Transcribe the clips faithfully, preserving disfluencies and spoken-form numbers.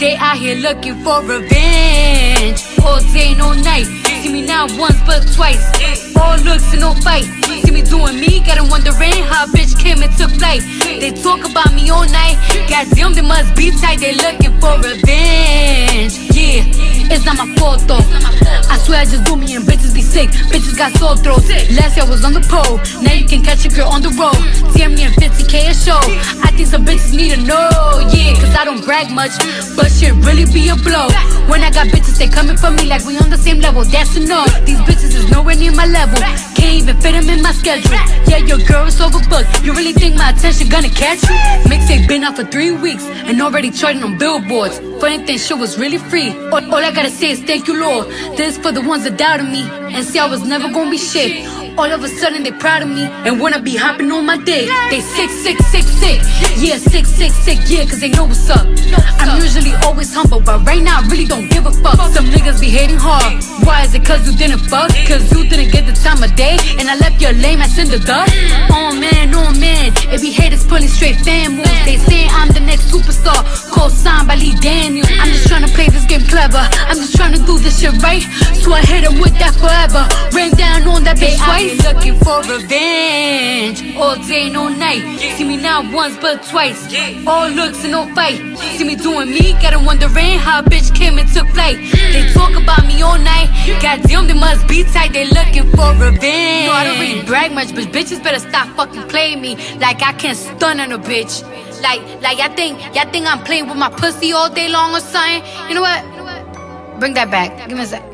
They out here looking for revenge. All day, no night. See me not once but twice. All looks and no fight. See me doing me, got them wondering how a bitch came and took flight. They talk about me all night. Goddamn, they must be tight. They looking for revenge. Yeah, it's not my fault though. I swear I just do me and bitches be sick. Bitches got sore throats. Last year I was on the pole. Now you can catch a girl on the road. T M me and fifty K a show. I think some bitches need to know. Yeah, cause I don't brag much, but shit really be a blow. When I got bitches, they coming for me like we on the same level. That's a no. These bitches is nowhere near my level. Can't even fit them in my schedule. Yeah, your girl is overbooked. You really think my attention gonna catch you? Mixtape been out for three weeks and already charting on billboards. Funny thing, shit was really free. All, all I gotta say is thank you, Lord. This for the ones that doubted me and say I was never gonna be shit. All of a sudden they proud of me and wanna be hopping on my dick. They sick, sick, sick, sick. Yeah, sick, sick, sick, yeah, cause they know what's up. I'm usually always humble, but right now I really don't give a fuck. Some niggas be hating hard. Why is it cause you didn't fuck? Cause you didn't get the time of day and I left your lame ass in the dust? Oh man, oh man, it be haters pulling straight fan moves. They saying I'm the next superstar, co-signed by Lee Daniels. I'm just trying to play this game clever. I'm just trying to do this shit right, so I hit him with that forever. Rain down on that bitch twice. Looking for revenge. All day, no night. See me not once but twice. All looks and no fight. See me doing me, got them wondering how a bitch came and took flight. They talk about me all night. Goddamn, they must be tight. They looking for revenge. No, I don't really brag much, but bitches better stop fucking playing me like I can't stun on a bitch. Like, like y'all think, y'all think I'm playing with my pussy all day long or something? You know what? Bring that back. Give me a sec.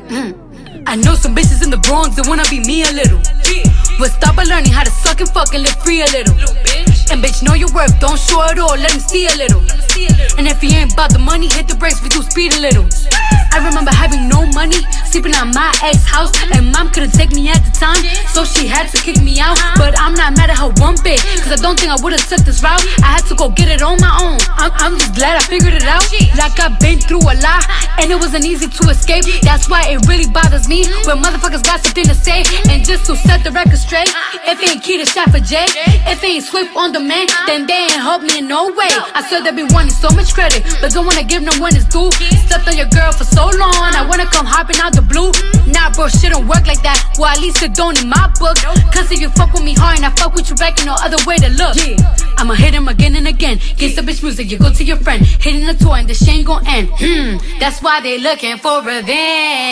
I know some bitches in the Bronx that wanna be me a little, but stop by learning how to suck and fuck and live free a little. And bitch, know your worth, don't show it all, let him see a little. And if he ain't about the money, hit the brakes, we do speed a little. I remember having no money, sleeping at my ex house, and mom couldn't take me at the time, so she had to kick me out. But I'm not mad at her one bit, cause I don't think I would've took this route. I had to go get it on my own. I'm, I'm just glad I figured it out. Like I've been through a lot, and it wasn't easy to escape. That's why it really bothers me when motherfuckers got something to say. And just to set the record straight, if it ain't key to shot for Jay, if it ain't Swift on the man, then they ain't help me in no way. I swear they be wanting so much credit, but don't wanna give no one his due. Slept on your girl for so long, I wanna come hopping out the blue. Nah bro, shit don't work like that. Well at least it don't in my book. Cause if you fuck with me hard and I fuck with you back, ain't no other way to look. Yeah, I'ma hit him again and again. Get some bitch music, you go to your friend, hitting the toy and the shit ain't gon' end. Hmm, that's why they looking for revenge.